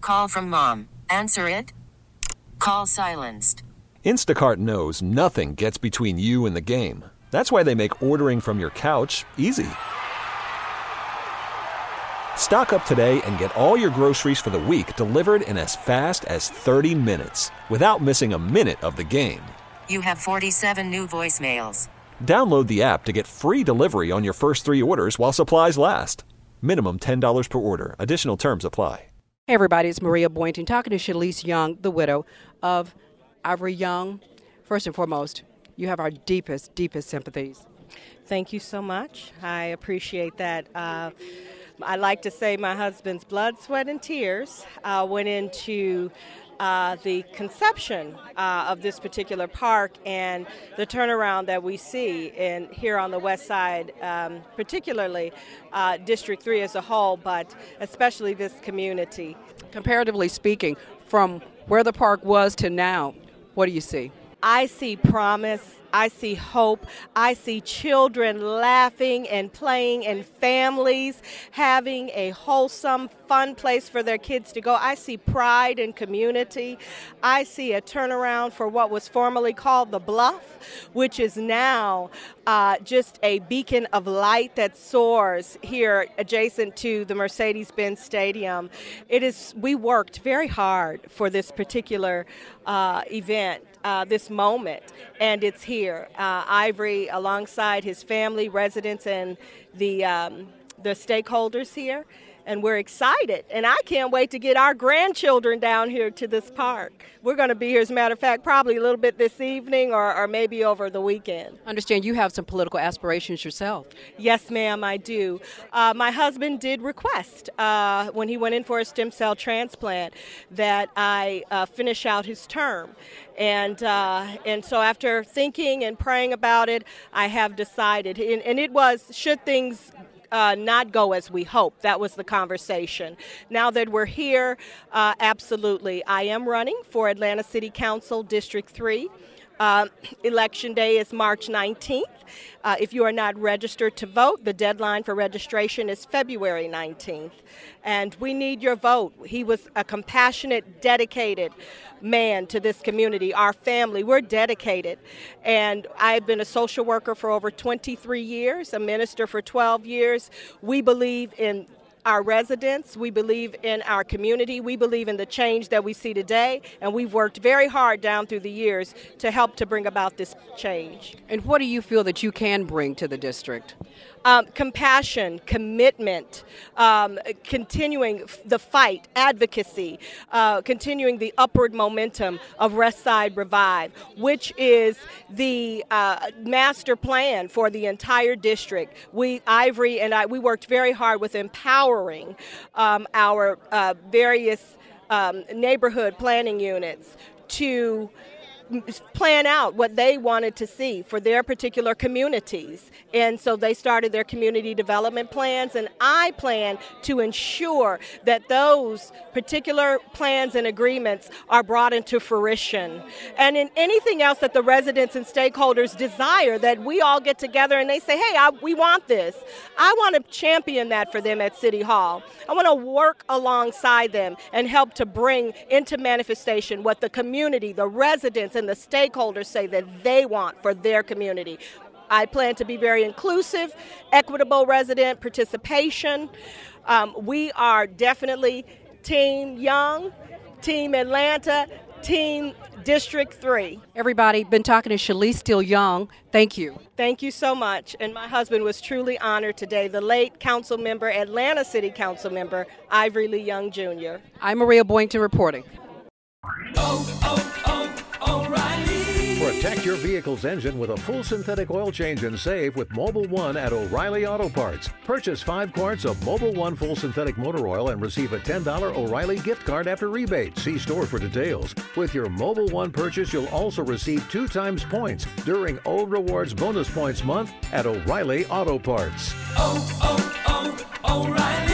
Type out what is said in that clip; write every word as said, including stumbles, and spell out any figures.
Call from mom. Answer it. Call silenced. Instacart knows nothing gets between you and the game. That's why they make ordering from your couch easy. Stock up today and get all your groceries for the week delivered in as fast as thirty minutes without missing a minute of the game. You have forty-seven new voicemails. Download the app to get free delivery on your first three orders while supplies last. Minimum ten dollars per order. Additional terms apply. Hey, everybody, it's Maria Boynton talking to Shalise Young, the widow of Ivory Young. First and foremost, you have our deepest, deepest sympathies. Thank you so much. I appreciate that. Uh, I like to say my husband's blood, sweat, and tears uh, went into uh, the conception uh, of this particular park and the turnaround that we see in here on the west side, um, particularly uh, District three as a whole, but especially this community. Comparatively speaking, from where the park was to now, what do you see? I see promise. I see hope. I see children laughing and playing and families having a wholesome, fun place for their kids to go. I see pride and community. I see a turnaround for what was formerly called the Bluff, which is now uh, just a beacon of light that soars here adjacent to the Mercedes-Benz Stadium. It is. We worked very hard for this particular uh, event. Uh, this moment, and it's here. Uh, Ivory, alongside his family, residents, and the um, the stakeholders here, and we're excited. And I can't wait to get our grandchildren down here to this park. We're going to be here, as a matter of fact, probably a little bit this evening or, or maybe over the weekend. I understand you have some political aspirations yourself. Yes, ma'am, I do. Uh, my husband did request, uh, when he went in for a stem cell transplant, that I uh, finish out his term. And uh, and so after thinking and praying about it, I have decided. And, and it was, should things Uh, not go as we hope. That was the conversation. Now that we're here, uh, absolutely. I am running for Atlanta City Council District three. Uh, election day is March nineteenth. Uh, if you are not registered to vote, the deadline for registration is February nineteenth. And we need your vote. He was a compassionate, dedicated man to this community, our family. We're dedicated. And I've been a social worker for over twenty-three years, a minister for twelve years. We believe in our residents, we believe in our community, we believe in the change that we see today, and we've worked very hard down through the years to help to bring about this change. And what do you feel that you can bring to the district? Um, compassion, commitment, um, continuing f- the fight, advocacy, uh, continuing the upward momentum of West Side Revive, which is the uh, master plan for the entire district. We, Ivory and I, we worked very hard with empowering um, our uh, various um, neighborhood planning units to plan out what they wanted to see for their particular communities. And so they started their community development plans, and I plan to ensure that those particular plans and agreements are brought into fruition. And in anything else that the residents and stakeholders desire, that we all get together and they say, hey, I, we want this. I want to champion that for them at City Hall. I want to work alongside them and help to bring into manifestation what the community, the residents, and the stakeholders say that they want for their community. I plan to be very inclusive, equitable resident participation. Um, we are definitely Team Young, Team Atlanta, Team District three. Everybody, been talking to Shalise Steele Young. Thank you. Thank you so much. And my husband was truly honored today, the late council member, Atlanta City Council member, Ivory Lee Young Junior I'm Maria Boynton reporting. Oh, oh, oh, O'Reilly. Protect your vehicle's engine with a full synthetic oil change and save with Mobil one at O'Reilly Auto Parts. Purchase five quarts of Mobil one full synthetic motor oil and receive a ten dollars O'Reilly gift card after rebate. See store for details. With your Mobil one purchase, you'll also receive two times points during O Rewards Bonus Points Month at O'Reilly Auto Parts. Oh, oh, oh, O'Reilly.